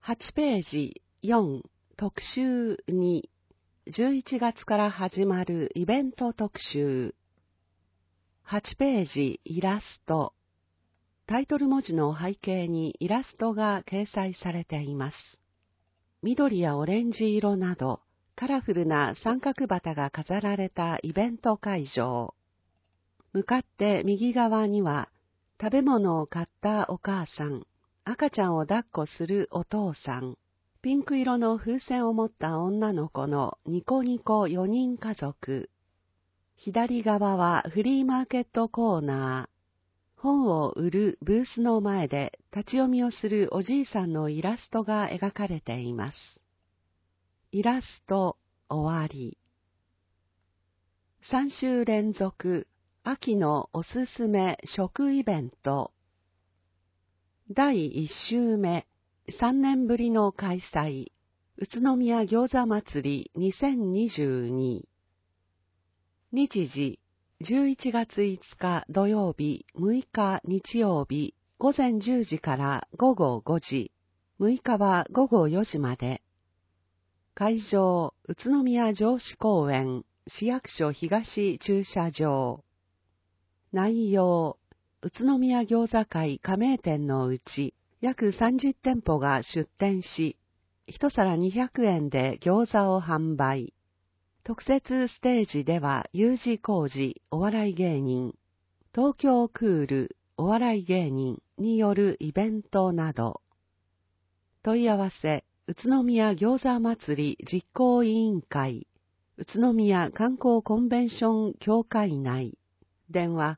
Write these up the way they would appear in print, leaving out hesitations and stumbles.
8ページ4特集2、11月から始まるイベント特集。8ページイラスト。タイトル文字の背景にイラストが掲載されています。緑やオレンジ色などカラフルな三角旗が飾られたイベント会場。向かって右側には食べ物を買ったお母さん、赤ちゃんを抱っこするお父さん、ピンク色の風船を持った女の子のニコニコ4人家族。左側はフリーマーケットコーナー。本を売るブースの前で立ち読みをするおじいさんのイラストが描かれています。イラスト終わり。3週連続秋のおすすめ食イベント。第1週目、3年ぶりの開催、宇都宮餃子祭り2022。日時、11月5日土曜日、6日日曜日、午前10時から午後5時、6日は午後4時まで。会場、宇都宮城址公園、市役所東駐車場。内容、宇都宮餃子会加盟店のうち約30店舗が出店し、一皿200円で餃子を販売。特設ステージでは U 字工事お笑い芸人、東京クールお笑い芸人によるイベントなど。問い合わせ、宇都宮餃子祭り実行委員会、宇都宮観光コンベンション協会内。電話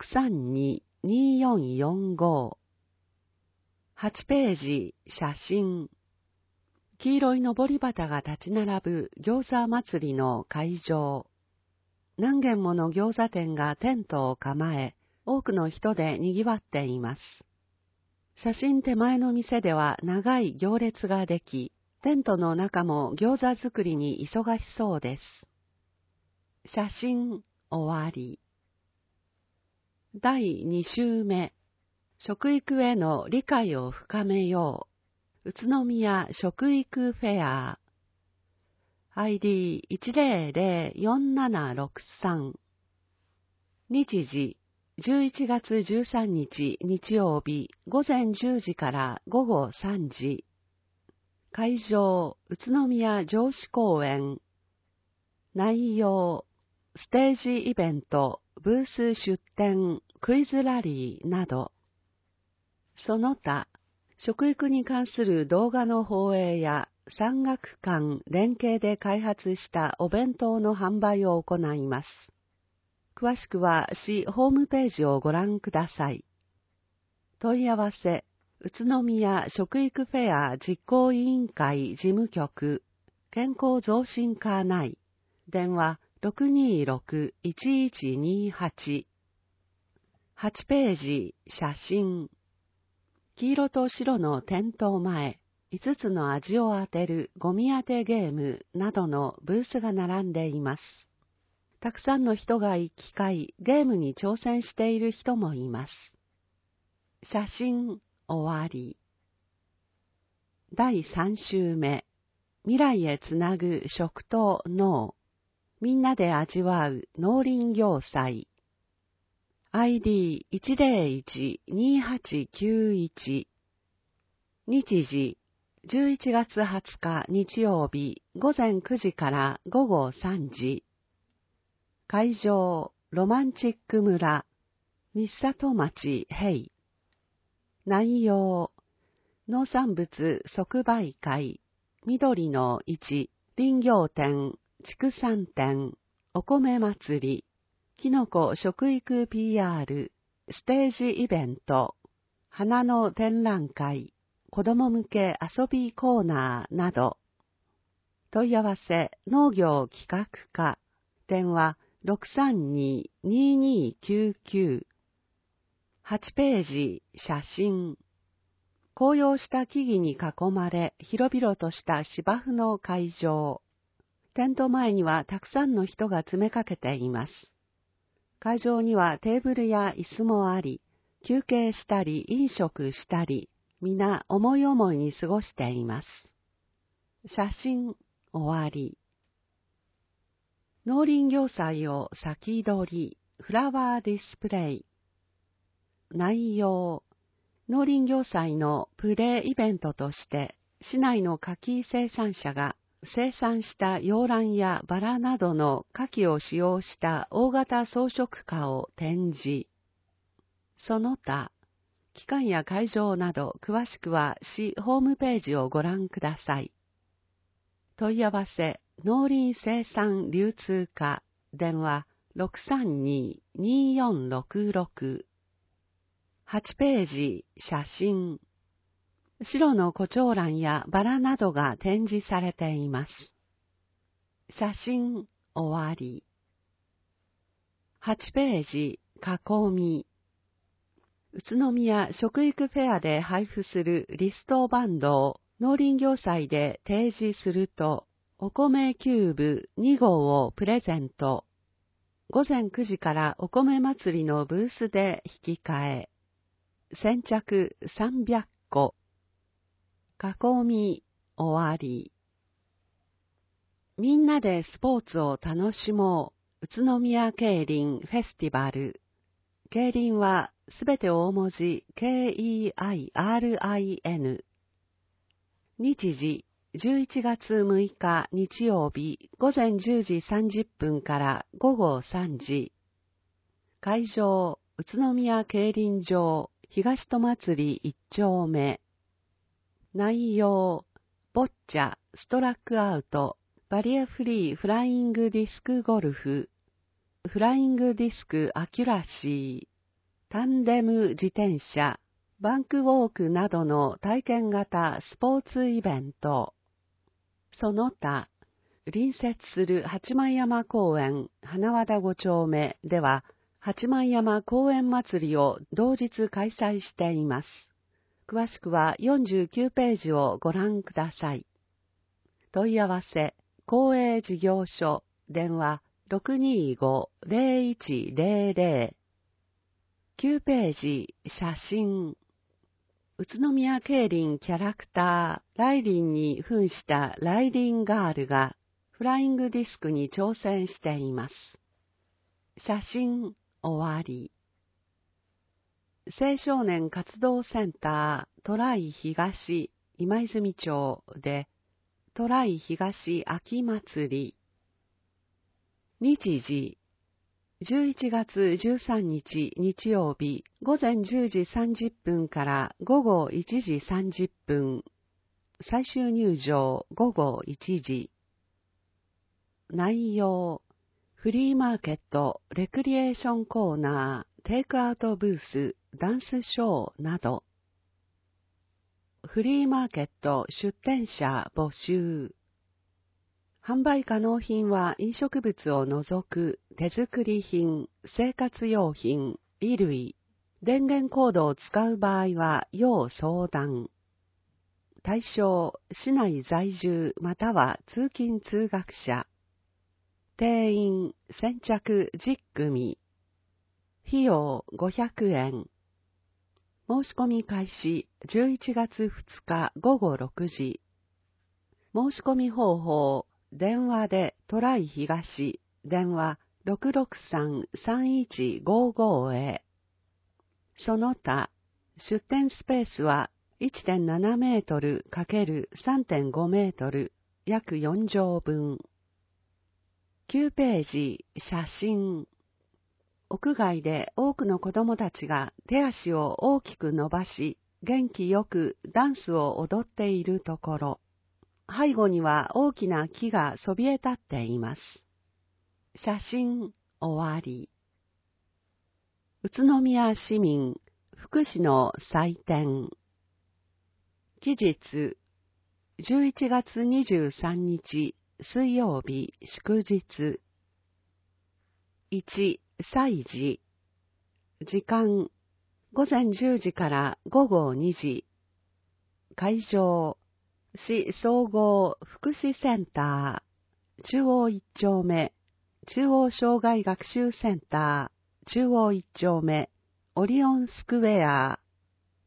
632-2445。8ページ、写真。黄色い上り旗が立ち並ぶ餃子祭りの会場。何軒もの餃子店がテントを構え、多くの人で賑わっています。写真手前の店では長い行列ができ、テントの中も餃子作りに忙しそうです。写真終わり。第2週目、食育への理解を深めよう。宇都宮食育フェア。ID1004763。日時、11月13日日曜日午前10時から午後3時。会場、宇都宮城址公園。内容、ステージイベント、ブース出展、クイズラリーなど。その他、食育に関する動画の放映や産学館連携で開発したお弁当の販売を行います。詳しくは市ホームページをご覧ください。問い合わせ、宇都宮食育フェア実行委員会事務局、健康増進課内、電話626-1128。8ページ、写真。黄色と白の点灯前、5つの味を当てるゴミ当てゲームなどのブースが並んでいます。たくさんの人が行き交い、ゲームに挑戦している人もいます。写真終わり。第3週目、未来へつなぐ食と農。みんなで味わう農林業祭。ID1012891。日時、11月20日日曜日午前9時から午後3時。会場、ロマンチック村、日里町平。内容、農産物即売会、緑の市、林業展、畜産展、お米祭り、きのこ食育 PR、ステージイベント、花の展覧会、子ども向け遊びコーナーなど。問い合わせ、農業企画課、電話632-2299。8ページ、写真。紅葉した木々に囲まれ、広々とした芝生の会場。テント前にはたくさんの人が詰めかけています。会場にはテーブルや椅子もあり、休憩したり飲食したり、 皆思い思いに過ごしています。写真終わり。農林業祭を先取り、フラワーディスプレイ。内容、農林業祭のプレイイベントとして、市内の柿生産者が生産した洋蘭やバラなどの柿を使用した大型装飾花を展示。その他、期間や会場など詳しくは市ホームページをご覧ください。問い合わせ、農林生産流通課、電話 632-2466。8ページ、写真。白の胡蝶蘭やバラなどが展示されています。写真終わり。8ページ、囲み。宇都宮食育フェアで配布するリストバンドを農林業祭で提示すると、お米キューブ2号をプレゼント。午前9時からお米祭りのブースで引き換え。先着300個。囲み終わり。みんなでスポーツを楽しもう。宇都宮競輪フェスティバル。競輪はすべて大文字 KEIRIN。日時11月6日日曜日午前10時30分から午後3時。会場宇都宮競輪場東戸祭り1丁目。内容ボッチャ、ストラックアウト、バリアフリーフライングディスクゴルフ、フライングディスクアキュラシー、タンデム自転車、バンクウォークなどの体験型スポーツイベント。その他、隣接する八幡山公園花和田5丁目では、八幡山公園祭りを同日開催しています。詳しくは49ページをご覧ください。問い合わせ、公営事業所、電話 625-0100。9ページ、写真。宇都宮競輪キャラクター、ライリンに扮したライリンガールが、フライングディスクに挑戦しています。写真、終わり。青少年活動センタートライ東今泉町でトライ東秋祭り。日時11月13日日曜日午前10時30分から午後1時30分。最終入場午後1時。内容フリーマーケット、レクリエーションコーナー、テイクアウトブース、ダンスショーなど。フリーマーケット出店者募集。販売可能品は飲食物を除く手作り品、生活用品、衣類、電源コードを使う場合は要相談。対象、市内在住または通勤通学者。定員先着10組。費用500円。申し込み開始11月2日午後6時。申し込み方法、電話でトライ東、電話 663-3155 へ。その他、出店スペースは 1.7 メートル ×3.5 メートル、約4畳分。9ページ、写真。屋外で多くの子供たちが手足を大きく伸ばし、元気よくダンスを踊っているところ、背後には大きな木がそびえ立っています。写真終わり。宇都宮市民福祉の祭典。期日11月23日水曜日祝日。1、祭事。時間午前10時から午後2時。会場市総合福祉センター中央1丁目中央障害学習センター中央1丁目オリオンスクエア。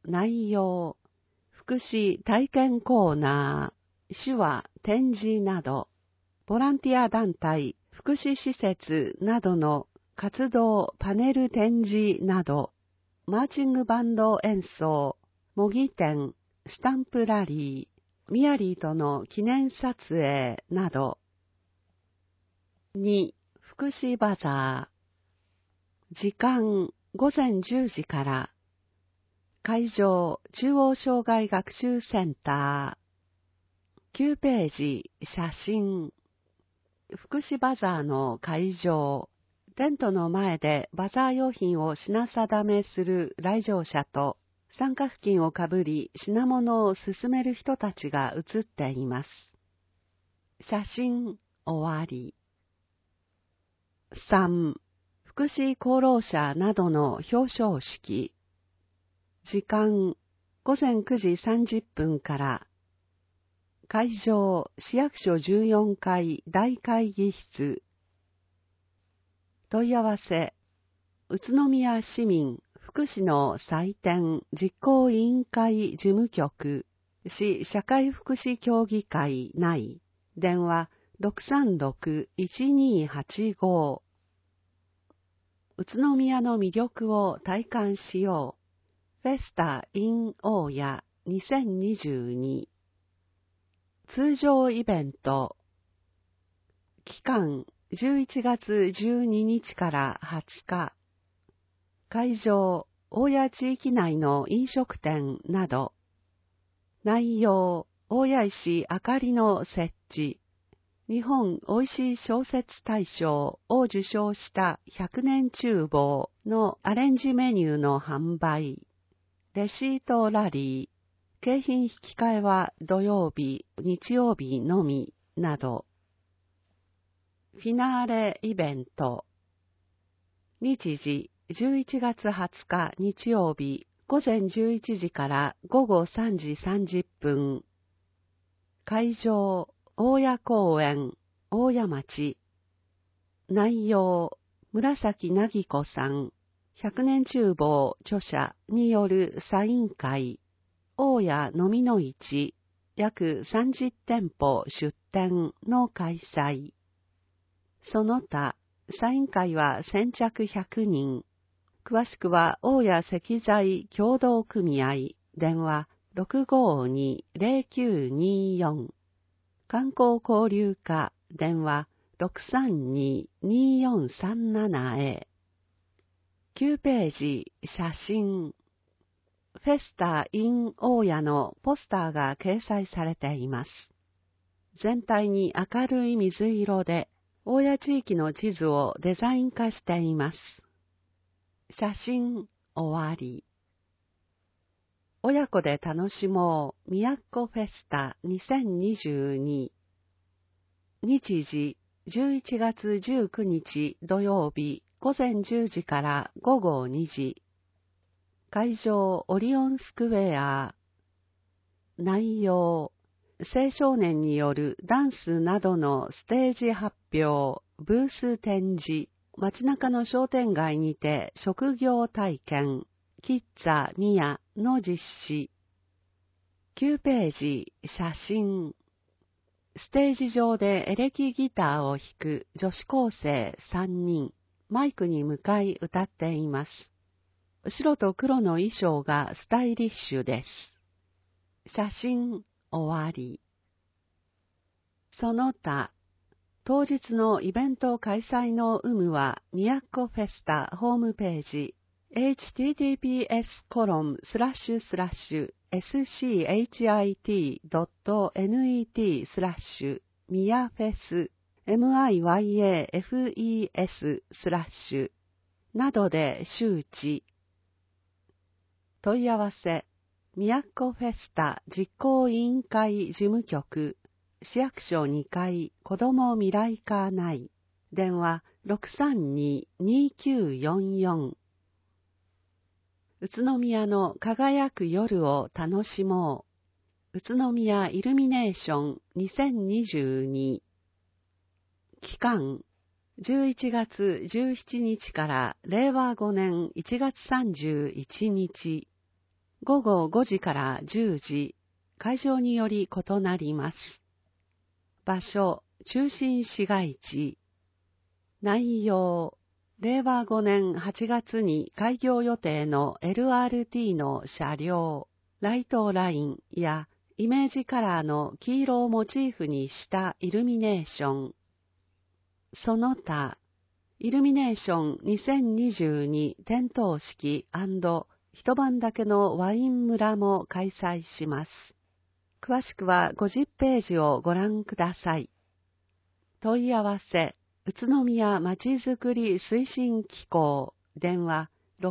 内容、福祉体験コーナー、手話、展示など、ボランティア団体、福祉施設などの活動、パネル展示など、マーチングバンド演奏、模擬店、スタンプラリー、ミヤリーとの記念撮影など。2、福祉バザー。時間、午前10時から。会場、中央障害学習センター。9ページ、写真。福祉バザーの会場。テントの前でバザー用品を品定めする来場者と、参加付近をかぶり品物を進める人たちが写っています。写真、終わり。3、福祉功労者などの表彰式。時間、午前9時30分から。会場、市役所14階大会議室。問い合わせ、宇都宮市民福祉の祭典実行委員会事務局、市社会福祉協議会内、電話636-1285。宇都宮の魅力を体感しよう。フェスタ in 大谷2022。通常イベント。期間11月12日から20日。会場、大谷地域内の飲食店など。内容、大谷石あかりの設置。日本おいしい小説大賞を受賞した100年厨房のアレンジメニューの販売。レシートラリー。景品引き換えは土曜日、日曜日のみなど。フィナーレイベント。日時、11月20日日曜日、午前11時から午後3時30分。会場、大谷公園、大谷町。内容、紫なぎこさん、100年厨房著者によるサイン会。大谷飲みの市、約30店舗出店の開催。その他、サイン会は先着100人。詳しくは、大谷石材協同組合、電話652-0924。観光交流課、電話632-2437へ。9ページ、写真。フェスタ in 大谷のポスターが掲載されています。全体に明るい水色で、大谷地域の地図をデザイン化しています。写真、終わり。親子で楽しもう、宮古フェスタ2022。日時、11月19日土曜日、午前10時から午後2時。会場、オリオンスクエア。内容、青少年によるダンスなどのステージ発表、ブース展示、街中の商店街にて職業体験、キッザミヤの実施。9ページ、写真。ステージ上でエレキギターを弾く女子高生3人、マイクに向かい歌っています。白と黒の衣装がスタイリッシュです。写真、終わり。その他、当日のイベント開催の有無は、宮古フェスタホームページ、https://schit.net/ ミヤフェス MIYAFES/ などで周知。問い合わせ、宮古フェスタ実行委員会事務局、市役所2階子ども未来課内、電話632-2944。宇都宮の輝く夜を楽しもう。宇都宮イルミネーション2022。期間、11月17日から令和5年1月31日。 午後5時から10時、会場により異なります。場所、中心市街地。内容、令和5年8月に開業予定の LRT の車両、ライトラインやイメージカラーの黄色をモチーフにしたイルミネーション。その他、イルミネーション2022点灯式&一晩だけのワイン村も開催します。詳しくは50ページをご覧ください。問い合わせ、宇都宮まちづくり推進機構、電話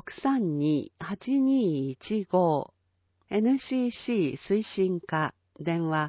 632-8215、NCC 推進課、電話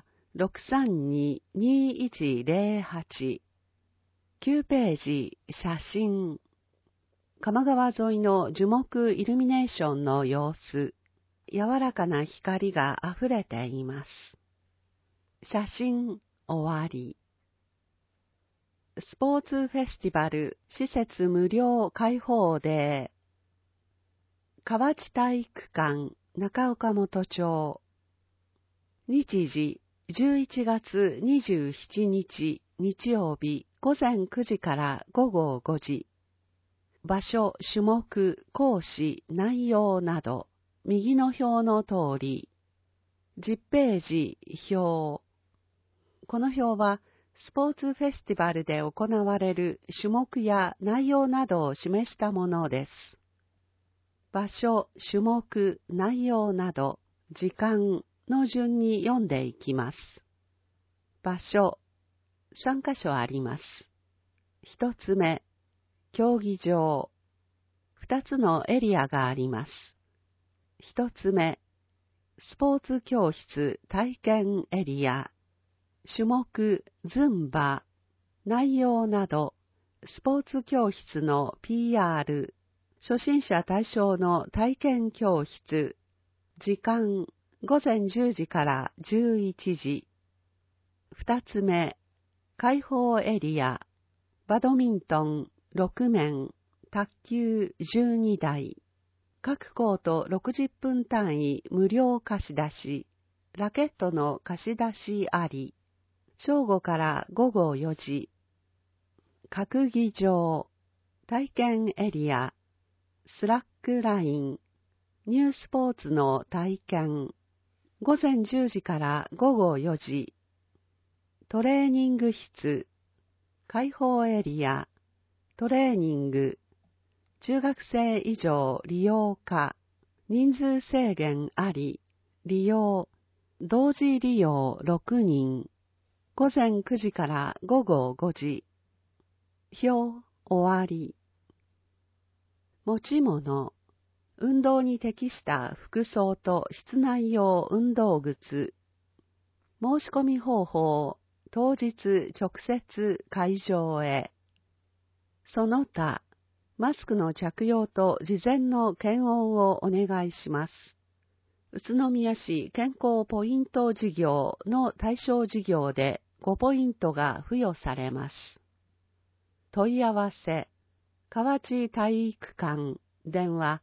632-2108。9ページ、写真。鎌川沿いの樹木イルミネーションの様子。柔らかな光があふれています。写真、終わり。スポーツフェスティバル施設無料開放デー。河内体育館、中岡本町。日時、11月27日、日曜日、午前9時から午後5時。場所、種目、講師、内容など、右の表の通り。10ページ、表。この表は、スポーツフェスティバルで行われる種目や内容などを示したものです。場所、種目、内容など、時間の順に読んでいきます。場所、3カ所あります。1つ目、競技場。2つのエリアがあります。1つ目、スポーツ教室体験エリア。種目、ズンバ、内容など、スポーツ教室の PR、初心者対象の体験教室。時間、午前10時から11時。2つ目、開放エリア。バドミントン6面、卓球12台。各コート60分単位無料貸し出し。ラケットの貸し出しあり。正午から午後4時。閣議場。体験エリア。スラックライン。ニュースポーツの体験。午前10時から午後4時。トレーニング室。開放エリア。トレーニング。中学生以上利用可。人数制限あり。利用。同時利用6人。午前9時から午後5時。表、終わり。持ち物。運動に適した服装と室内用運動靴。申し込み方法。当日直接会場へ。その他、マスクの着用と事前の検温をお願いします。宇都宮市健康ポイント事業の対象事業で5ポイントが付与されます。問い合わせ、河内体育館、電話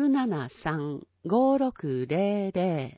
673-5600。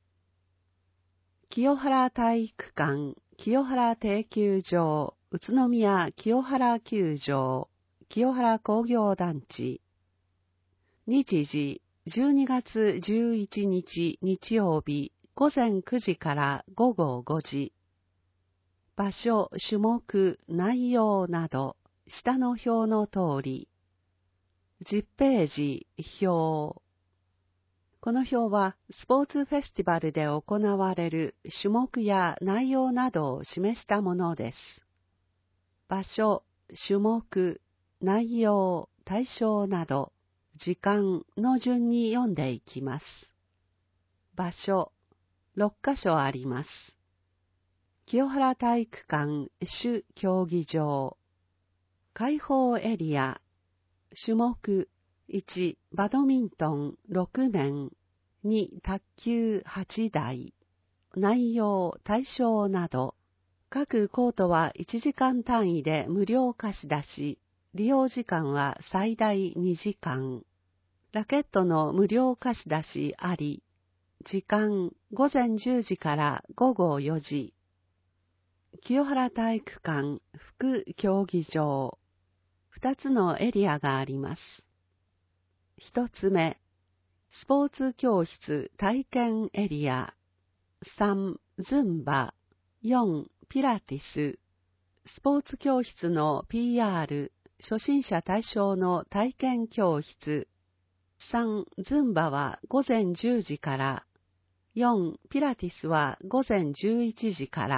清原体育館、清原定休場、宇都宮清原球場、清原工業団地。日時、12月11日日曜日、午前9時から午後5時。場所、種目、内容など、下の表の通り。10ページ、表。この表は、スポーツフェスティバルで行われる種目や内容などを示したものです。場所、種目、内容、対象など、時間の順に読んでいきます。場所、6カ所あります。清原体育館主競技場。開放エリア。種目、1、バドミントン6面。2、卓球8台。内容、対象など。各コートは1時間単位で無料貸し出し、利用時間は最大2時間。ラケットの無料貸し出しあり、 時間午前10時から午後4時。清原体育館副競技場。2つのエリアがあります。1つ目、スポーツ教室体験エリア。3、ズンバ。4、ピラティス。スポーツ教室の PR、初心者対象の体験教室。3、ズンバは午前10時から。4、ピラティスは午前11時から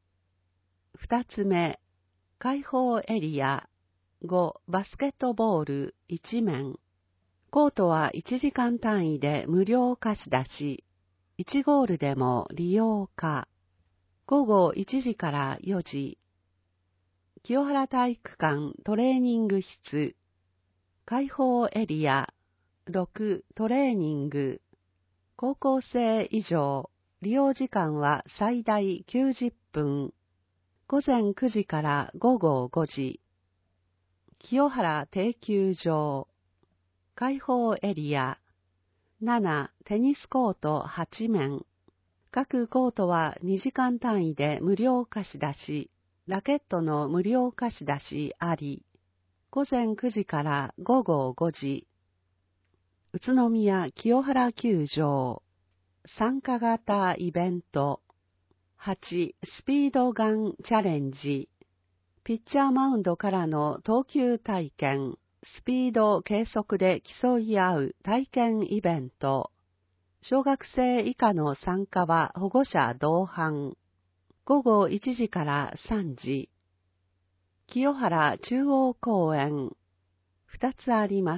。2つ目、開放エリア。5、バスケットボール1面。コートは1時間単位で無料貸し出し。1ゴールでも利用可。午後1時から4時。清原体育館トレーニング室。開放エリア。6、トレーニング。高校生以上。利用時間は最大90分。午前9時から午後5時。清原定休場。開放エリア。7、テニスコート8面。各コートは2時間単位で無料貸し出し。ラケットの無料貸し出しあり。午前9時から午後5時。宇都宮清原球場。参加型イベント。8、スピードガンチャレンジ。ピッチャーマウンドからの投球体験。スピード計測で競い合う体験イベント。小学生以下の参加は保護者同伴。午後1時から3時。清原中央公園。2つあります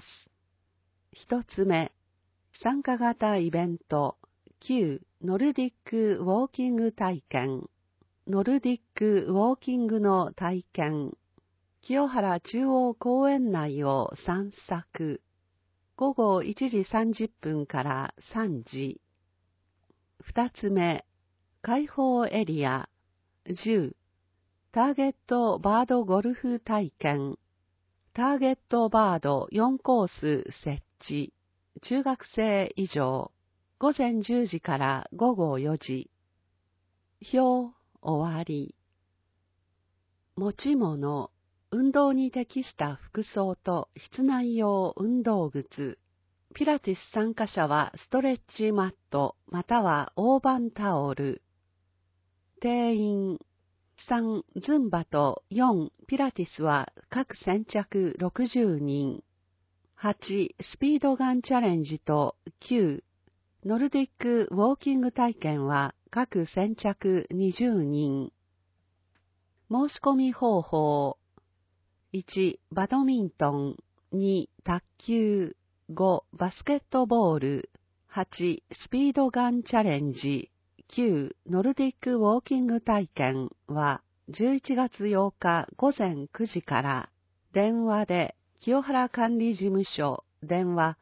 。1つ目、参加型イベント。9、ノルディックウォーキング体験。ノルディックウォーキングの体験。清原中央公園内を散策。午後1時30分から3時。2つ目、開放エリア。10、ターゲットバードゴルフ体験。ターゲットバード4コース設置。中学生以上。午前10時から午後4時。表終わり。持ち物。運動に適した服装と室内用運動靴。ピラティス参加者はストレッチマットまたは大判タオル。定員。3、ズンバと4、ピラティスは各先着60人。8、スピードガンチャレンジと9、ノルディックウォーキング体験は各先着20人。申し込み方法。1、バドミントン。2、卓球。5、バスケットボール。8、スピードガンチャレンジ。9、ノルディックウォーキング体験は11月8日午前9時から電話で清原管理事務所電話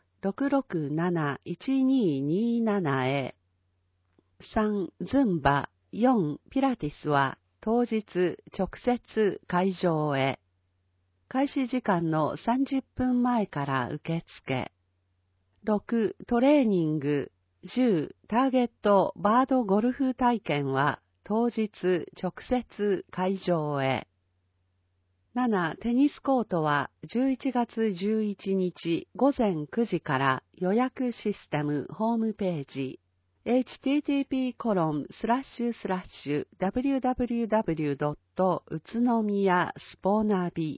667-1227 へ。3、ズンバ。4、ピラティスは当日直接会場へ。開始時間の30分前から受付。6、トレーニング。10、ターゲットバードゴルフ体験は当日直接会場へ。7、テニスコートは11月11日午前9時から予約システムホームページ。http://www.utsunomiya-sponavy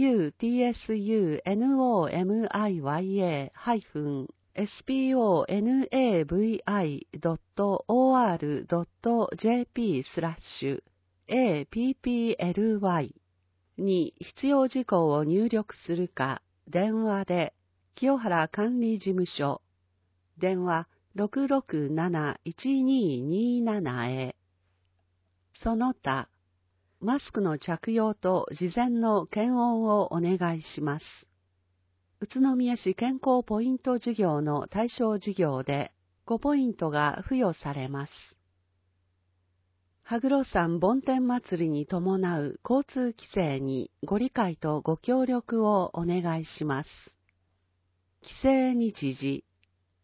utsuniya-sponavy-sponavi.jp/apply に必要事項を入力するか、電話で、清原管理事務所、電話 667-1227 へ。その他、マスクの着用と事前の検温をお願いします。宇都宮市健康ポイント事業の対象事業で5ポイントが付与されます。羽黒山梵天祭りに伴う交通規制にご理解とご協力をお願いします。規制日時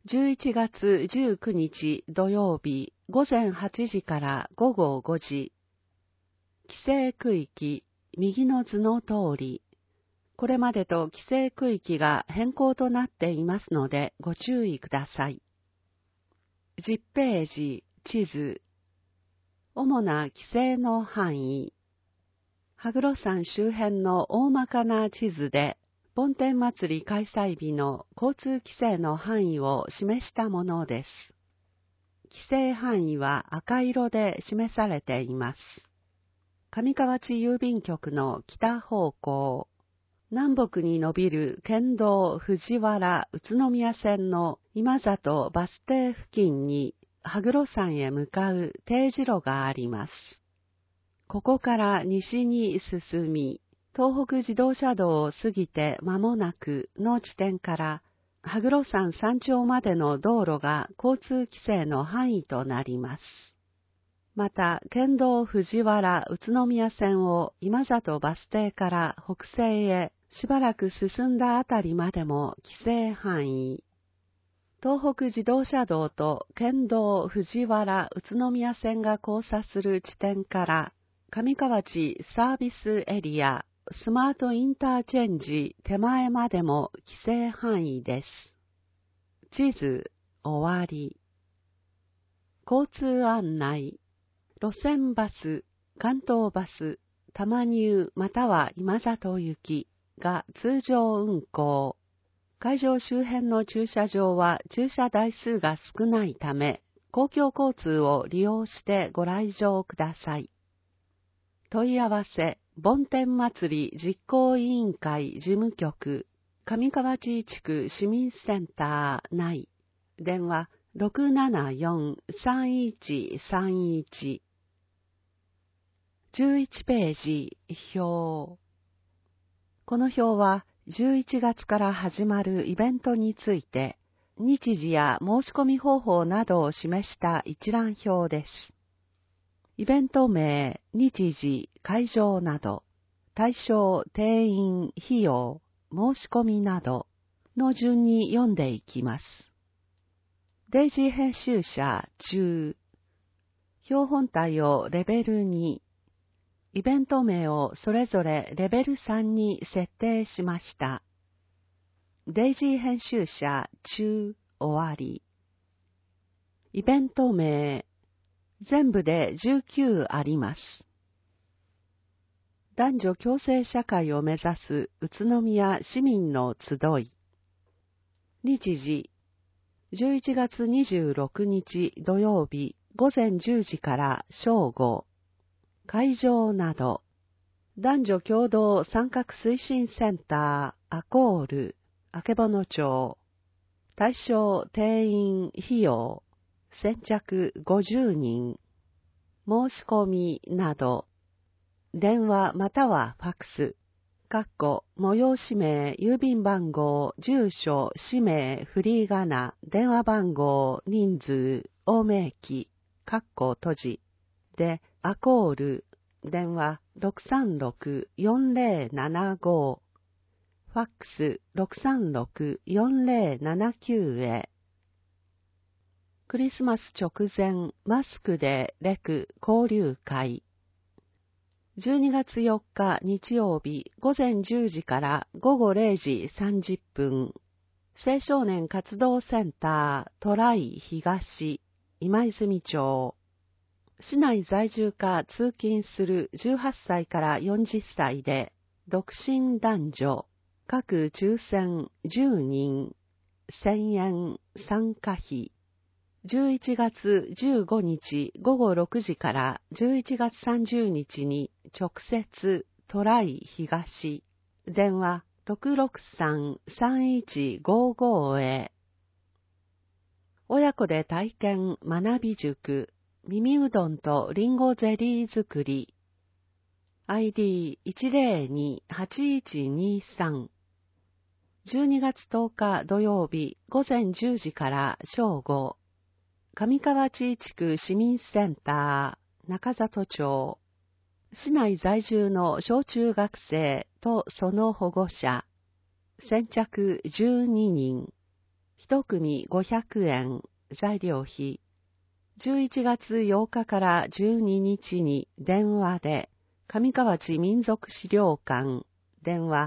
11月19日土曜日午前8時から午後5時。規制区域、右の図の通り。これまでと規制区域が変更となっていますのでご注意ください。10ページ、地図。主な規制の範囲。羽黒山周辺の大まかな地図で、梵天祭り開催日の交通規制の範囲を示したものです。規制範囲は赤色で示されています。上河内郵便局の北方向、南北に伸びる県道藤原宇都宮線の今里バス停付近に羽黒山へ向かう丁字路があります。ここから西に進み、東北自動車道を過ぎて間もなくの地点から羽黒山山頂までの道路が交通規制の範囲となります。また、県道藤原宇都宮線を今里バス停から北西へしばらく進んだあたりまでも規制範囲。東北自動車道と県道藤原宇都宮線が交差する地点から上河内サービスエリアスマートインターチェンジ手前までも規制範囲です。地図終わり。交通案内。路線バス、関東バス、多摩ニューまたは今里行きが通常運行。会場周辺の駐車場は駐車台数が少ないため、公共交通を利用してご来場ください。問い合わせ、梵天祭り実行委員会事務局、上河内地区市民センター内、電話674-3131。11ページ、表。この表は11月から始まるイベントについて、日時や申し込み方法などを示した一覧表です。イベント名、日時、会場など、対象、定員、費用、申し込みなどの順に読んでいきます。デイジー編集者中。表本体をレベル2。イベント名をそれぞれレベル3に設定しました。デイジー編集者中終わり。イベント名、全部で19あります。男女共生社会を目指す宇都宮市民の集い。日時、11月26日土曜日午前10時から正午。会場など、男女共同参画推進センター、アコール、曙町。対象、定員、費用、先着50人。申し込みなど、電話またはファックス、催し名、郵便番号、住所、氏名、フリーガナ、電話番号、人数、大名記、閉じ、で、アコール、電話636-4075、ファックス636-4079へ。クリスマス直前、マスクでレク交流会。12月4日日曜日午前10時から午後0時30分。青少年活動センタートライ東、今泉町。市内在住か通勤する18歳から40歳で、独身男女、各抽選10人、1000円参加費。11月15日午後6時から11月30日に直接トライ東、電話663-3155へ。親子で体験学び塾、耳うどんとリンゴゼリー作り。ID102-8123。12月10日土曜日午前10時から正午。上河内地区市民センター、中里町。市内在住の小中学生とその保護者。先着12人。 1組500円、材料費。11月8日から12日に電話で、上河内民族資料館、電話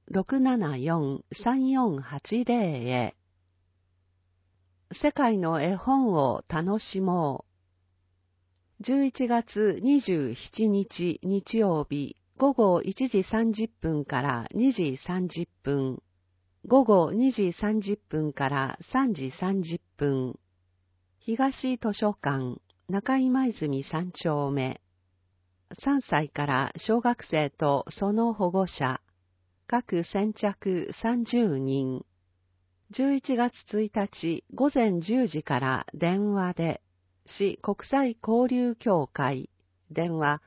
674-3480 へ。世界の絵本を楽しもう。11月27日日曜日、午後1時30分から2時30分。午後2時30分から3時30分。東図書館、中井舞澄3丁目。3歳から小学生とその保護者。各先着30人。11月1日午前10時から電話で、市国際交流協会、電話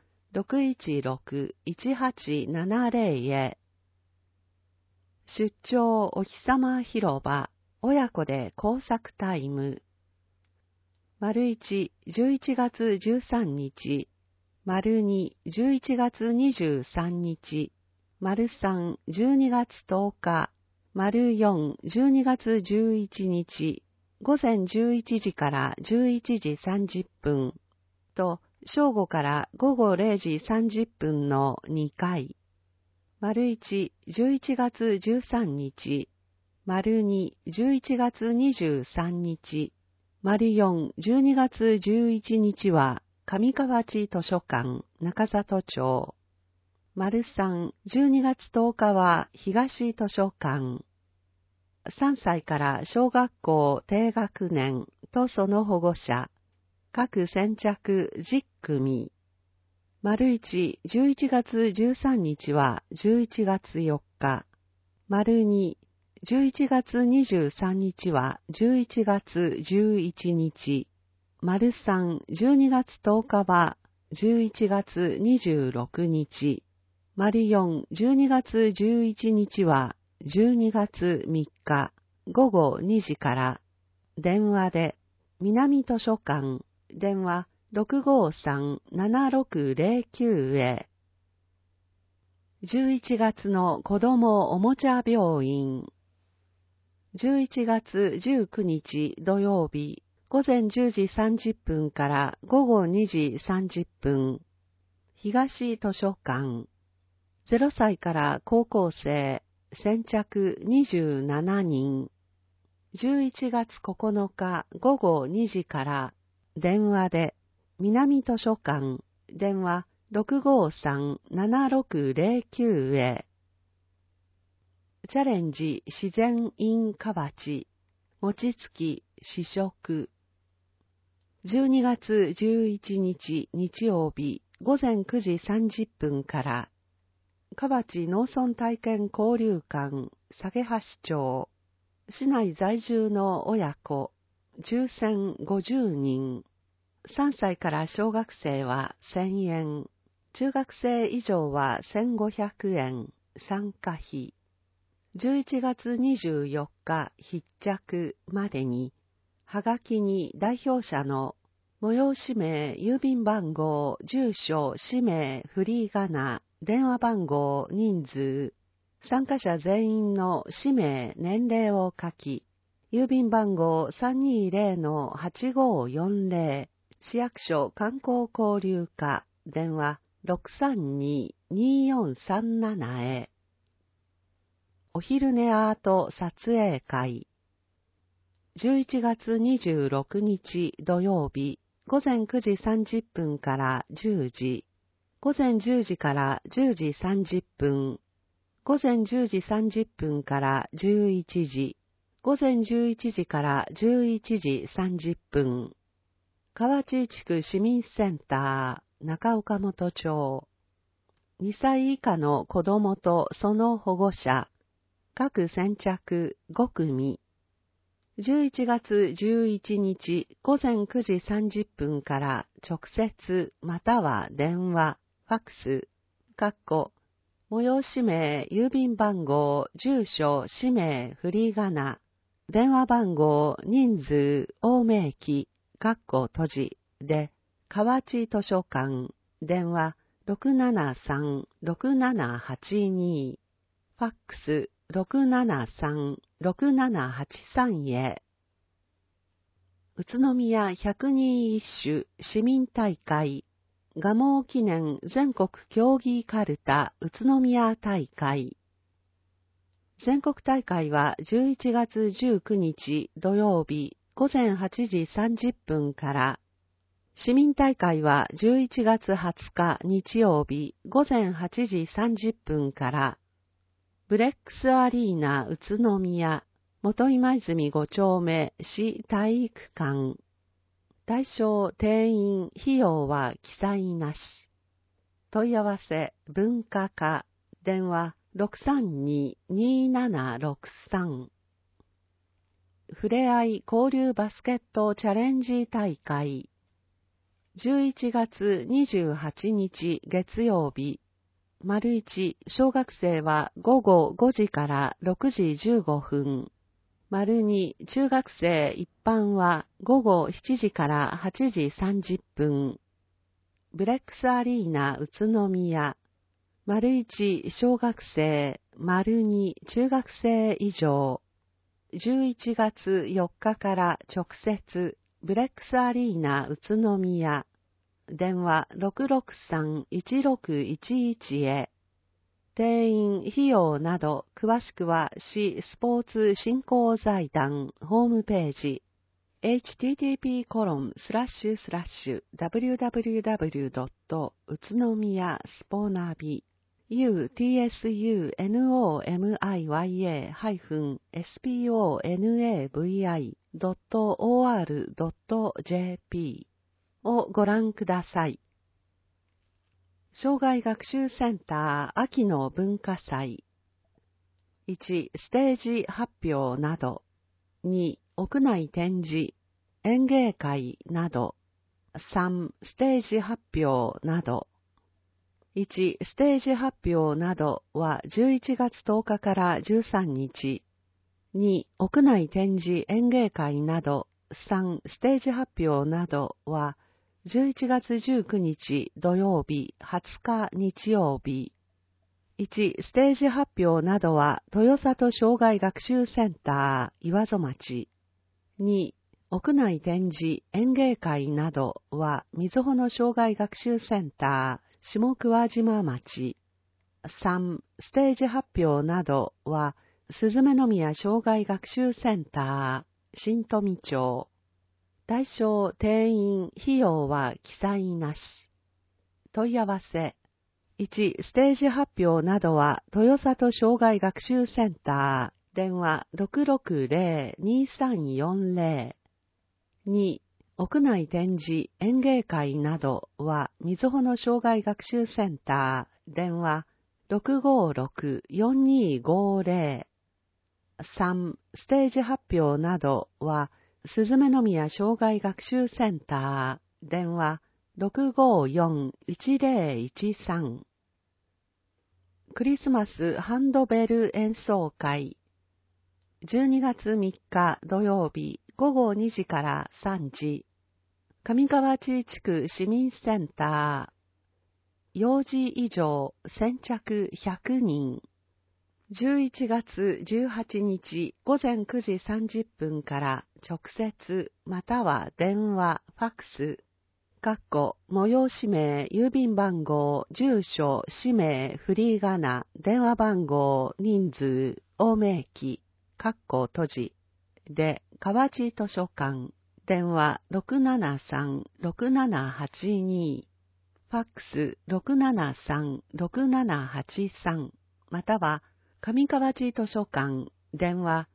616-1870 へ。出張お日様広場、親子で工作タイム。丸1、11月13日。丸2、11月23日。丸3、12月10日。丸4、12月11日。午前11時から11時30分。と、正午から午後0時30分の2回。丸1、11月13日。丸2、11月23日。丸4、12月11日は、上河内図書館、中里町。丸3、12月10日は、東図書館。3歳から小学校低学年とその保護者。各先着10組。丸1、11月13日は11月4日。丸2、11月23日は11月11日。丸3、12月10日は11月26日。丸4、12月11日は12月3日。午後2時から。電話で、南図書館、電話653-7609へ。11月の子どもおもちゃ病院。11月19日土曜日、午前10時30分から午後2時30分。東図書館。0歳から高校生、先着27人。11月9日午後2時から、電話で、南図書館、電話653-7609へ。チャレンジ自然院河内、餅つき試食。12月11日日曜日、午前9時30分から、河内農村体験交流館、下橋町、市内在住の親子、抽選50人。3歳から小学生は1000円。中学生以上は1500円。参加費。11月24日必着までに、はがきに代表者の催し名、郵便番号、住所、氏名、フリーガナ、電話番号、人数、参加者全員の氏名、年齢を書き、郵便番号 320-8540、市役所観光交流課、電話 632-2437 へ。お昼寝アート撮影会。11月26日土曜日、午前9時30分から10時。午前10時から10時30分。午前10時30分から11時。午前11時から11時30分。河内地区市民センター、中岡本町。2歳以下の子供とその保護者。各先着5組。11月11日午前9時30分から直接または電話、ファックス、催し名、郵便番号、住所、氏名、フリーガナ、電話番号、人数、応名機、閉じで、河内図書館、電話673-6782、ファックス673-6783へ。 宇都宮百人一首市民大会、蒲生記念全国競技かるた宇都宮大会。全国大会は11月19日土曜日午前8時30分から、市民大会は11月20日日曜日午前8時30分から、ブレックスアリーナ宇都宮、元今泉5丁目市体育館。対象定員費用は記載なし。問い合わせ文化課電話 632-2763。ふれあい交流バスケットチャレンジ大会。11月28日月曜日。丸1、小学生は午後5時から6時15分。丸2、中学生一般は午後7時から8時30分。ブレックスアリーナ宇都宮。丸1、小学生。丸2、中学生以上。11月4日から直接、ブレックスアリーナ宇都宮。電話 663-1611 へ。定員、費用など、詳しくは市スポーツ振興財団ホームページ http://www. 宇都宮スポナビ utsunomiya-sponavi.or.jp をご覧ください。生涯学習センター秋の文化祭。1、ステージ発表など。2、屋内展示、演芸会など。3、ステージ発表など。1、ステージ発表などは11月10日から13日。2、屋内展示演芸会など。3、ステージ発表などは11月19日土曜日、20日日曜日。1、ステージ発表などは豊里障害学習センター岩戸町。2、屋内展示演芸会などは瑞穂の障害学習センター下桑島町。3、ステージ発表などは鈴目宮障害学習センター新富町。対象定員費用は記載なし。問い合わせ。1、ステージ発表などは豊里障害学習センター電話 660-2340。2、屋内展示演芸会などは瑞穂の障害学習センター電話 656-4250。3、ステージ発表などは鈴目宮障害学習センター電話 654-1013。クリスマスハンドベル演奏会。12月3日土曜日午後2時から3時。上河内地区市民センター。幼児以上先着100人。11月18日午前9時30分から直接または電話、ファックス、催し名、郵便番号、住所、氏名、フリーガナ、電話番号、人数を明記、閉じ、で、河内図書館、電話 673-6782、ファックス 673-6783、または上河内図書館、電話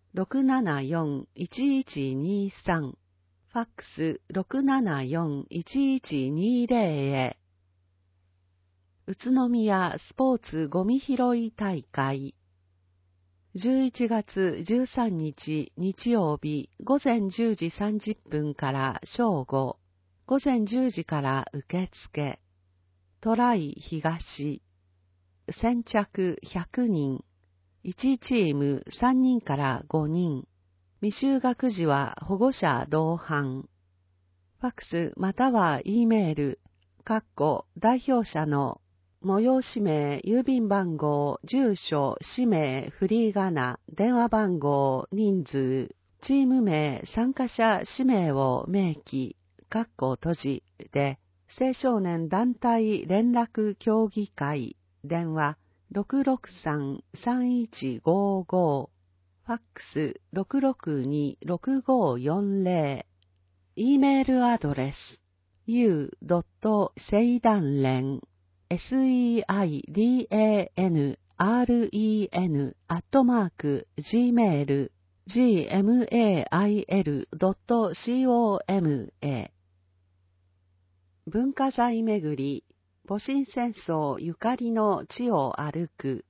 674-1123、ファックス 674-1120 へ。宇都宮スポーツゴミ拾い大会。11月13日日曜日午前10時30分から正午、午前10時から受付。トライ東。先着100人。1チーム3人から5人。未就学児は保護者同伴。ファックスまたは E メール、代表者の催し名、郵便番号、住所、氏名、フリーガナ、電話番号、人数チーム名、参加者氏名を明記、閉じで、青少年団体連絡協議会、電話663-3155、ファックス662-6540、E メールアドレス u.seidanren seidanren@gmail gmail.com へ。文化財巡り、戊辰戦争ゆかりの地を歩く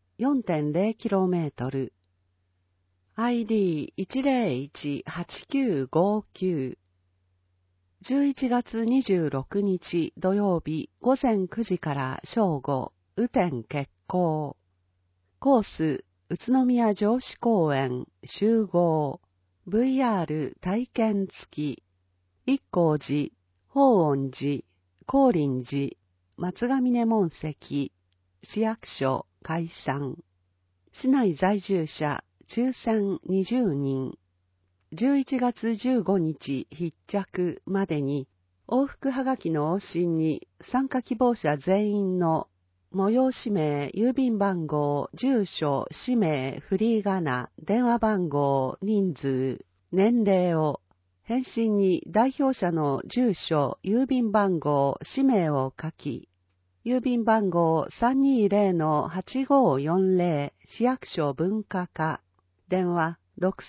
4.0km。ID1018959。11月26日土曜日午前9時から正午、雨天決行。コース、宇都宮城址公園集合。VR 体験付き。一光寺、法恩寺、高林寺、松ヶ峰門跡、市役所解散。市内在住者抽選20人。11月15日必着までに往復はがきの往診に参加希望者全員の催し名、郵便番号、住所、氏名、フリーガナ、電話番号、人数、年齢を返信に代表者の住所、郵便番号、氏名を書き、郵便番号 320-8540 市役所文化課、電話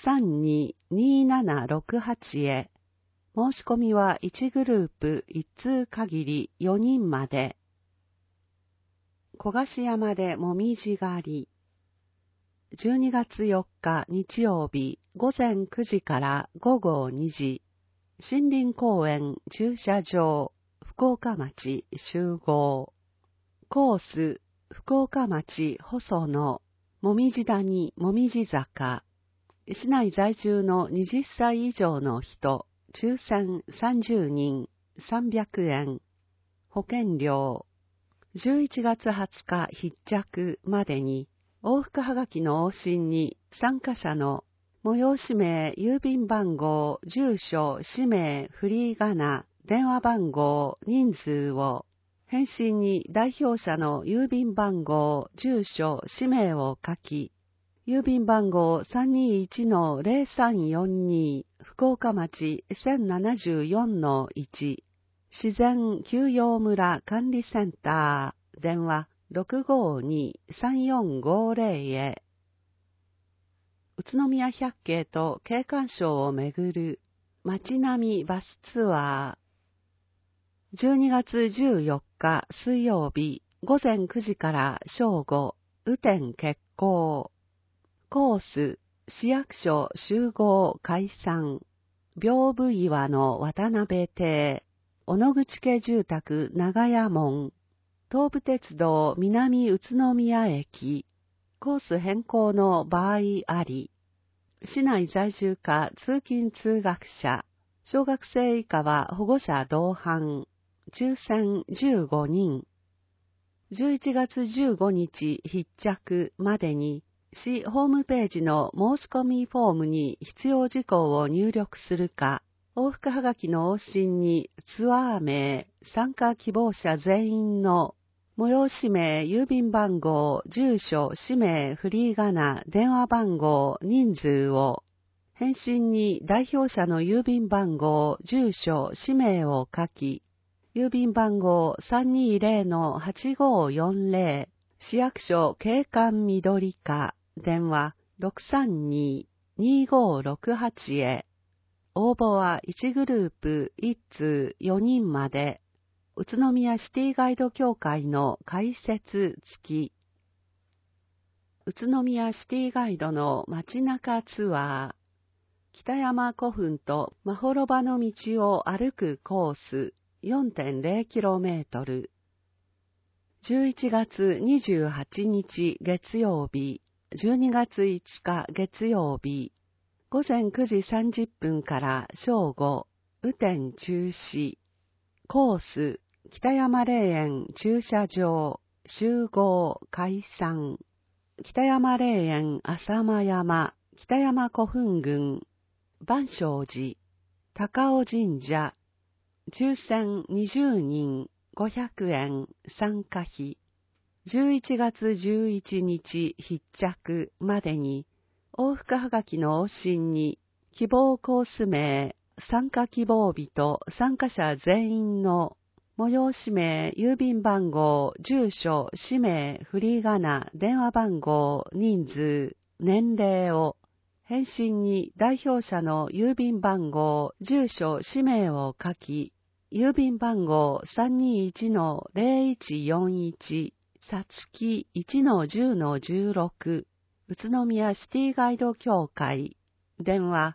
632-2768へ。申し込みは1グループ1通限り4人まで。小菓子山でもみじ狩り。12月4日日曜日午前9時から午後2時。森林公園駐車場福岡町集合。コース福岡町細野もみじ谷もみじ坂。市内在住の20歳以上の人、抽選30人、300円。保険料。11月20日必着までに、往復はがきの往診に参加者の催し名、郵便番号、住所、氏名、フリーガナ、電話番号、人数を、返信に代表者の郵便番号、住所、氏名を書き、郵便番号 321-0342 福岡町 1074-1 自然休養村管理センター電話 652-3450 へ。宇都宮百景と景観賞をめぐる街並みバスツアー。12月14日水曜日午前9時から正午、雨天決行。コース、市役所集合解散。屏風岩の渡辺邸。小野口家住宅長屋門。東武鉄道南宇都宮駅。コース変更の場合あり。市内在住か通勤通学者。小学生以下は保護者同伴。抽選15人。11月15日必着までに、市ホームページの申し込みフォームに必要事項を入力するか、往復はがきの往診にツアー名、参加希望者全員の催し名、郵便番号、住所、氏名、フリーガナ、電話番号、人数を、返信に代表者の郵便番号、住所、氏名を書き、郵便番号 320-8540 市役所景観緑課電話 632-2568 へ。応募は1グループ1通4人まで。宇都宮シティガイド協会の開設付き。宇都宮シティガイドの街中ツアー。北山古墳とまほろばの道を歩くコース 4.0km。11月28日月曜日、12月5日月曜日、午前9時30分から正午、雨天中止。コース、北山霊園駐車場、集合解散。北山霊園浅間山、北山古墳群、 万象寺、高尾神社、抽選20人500円参加費、11月11日必着までに、往復はがきの往診に、希望コース名、参加希望日と参加者全員の催し名、郵便番号、住所、氏名、振り仮名、電話番号、人数、年齢を、返信に代表者の郵便番号、住所、氏名を書き、郵便番号 321-0141、さつき 1-10-16、宇都宮シティガイド協会、電話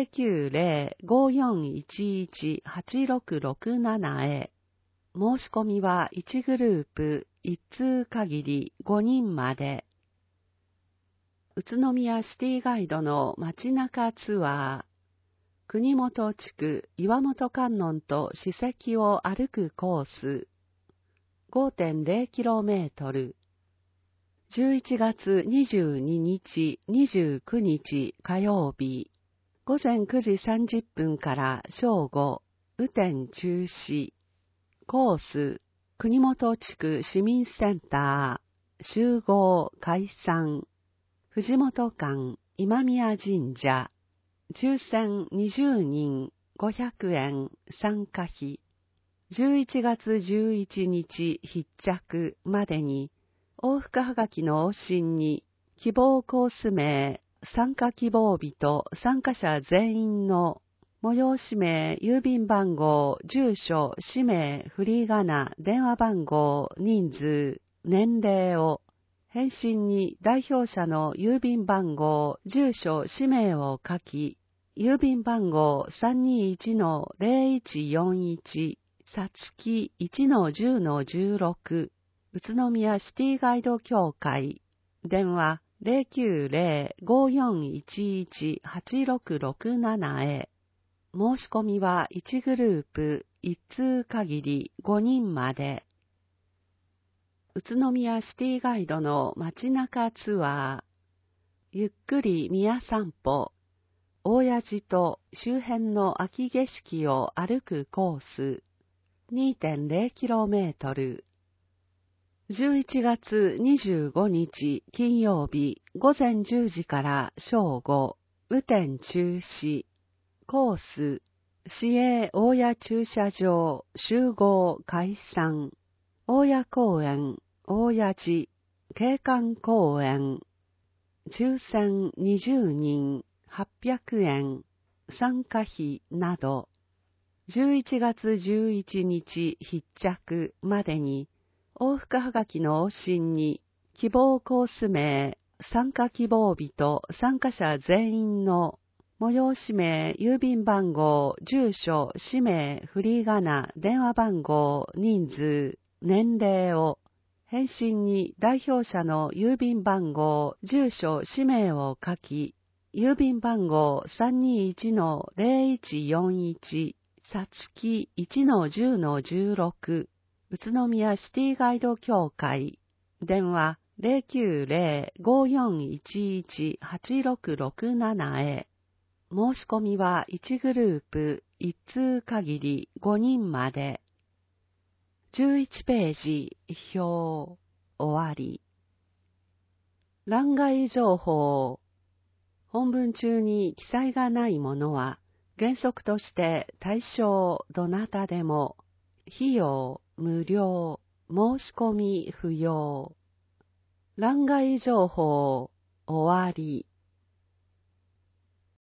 090-5411-8667 へ。申し込みは1グループ1通限り5人まで。宇都宮シティガイドの街中ツアー。国本地区岩本観音と史跡を歩くコース。5.0km。11月22日、29日火曜日。午前9時30分から正午。雨天中止。コース。国本地区市民センター。集合解散。藤本館今宮神社。抽選20人500円参加費。11月11日必着までに、往復はがきの往診に、希望コース名、参加希望日と参加者全員の催し名、郵便番号、住所、氏名、振り仮名、電話番号、人数、年齢を、返信に代表者の郵便番号、住所、氏名を書き、郵便番号 321-0141、さつき 1-10-16、宇都宮シティガイド協会、電話 090-5411-8667 へ。申し込みは1グループ1通限り5人まで。宇都宮シティガイドの街中ツアー。ゆっくり宮散歩。大谷寺と周辺の秋景色を歩くコース。2.0km。11月25日金曜日午前10時から正午。雨天中止。コース。市営大谷駐車場集合解散。大谷公園、大谷寺、景観公園。抽選20人800円参加費など。11月11日必着までに、往復はがきの往診に、希望コース名、参加希望日と参加者全員の催し名、郵便番号、住所、氏名、振り仮名、電話番号、人数、年齢を、返信に代表者の郵便番号、住所、氏名を書き、郵便番号 321-0141、さつき 1-10-16、宇都宮シティガイド協会、電話 090-5411-8667 へ。申し込みは1グループ1通限り5人まで。11ページ、表、終わり。欄外情報。本文中に記載がないものは、原則として対象どなたでも、費用、無料、申し込み不要。欄外情報、終わり。